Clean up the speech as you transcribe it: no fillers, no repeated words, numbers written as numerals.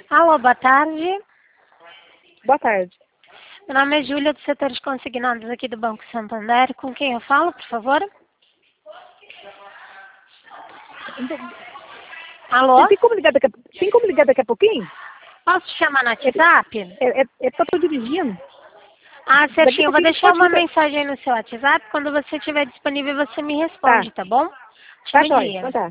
Alô, boa tarde. Boa tarde. Meu nome é Júlia, do setor de consignados aqui do Banco Santander. Com quem eu falo, por favor? Alô? Tem como ligar daqui a pouquinho? Posso te chamar no WhatsApp? É porque eu tô dirigindo. Ah, Daqui a certinho. Eu vou pouquinho deixar pode uma ligar. mensagem no seu WhatsApp. Quando você estiver disponível, você me responde, tá bom? Tá Ótimo jóia. dia. Então tá.